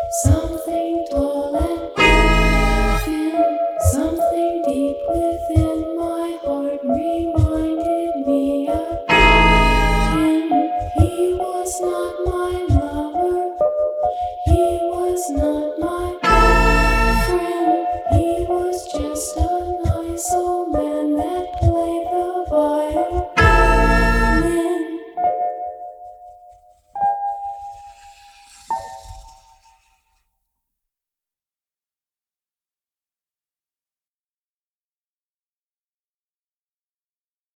Something tall and thin, something deep within my heart reminded me of him. He was not my lover, he was not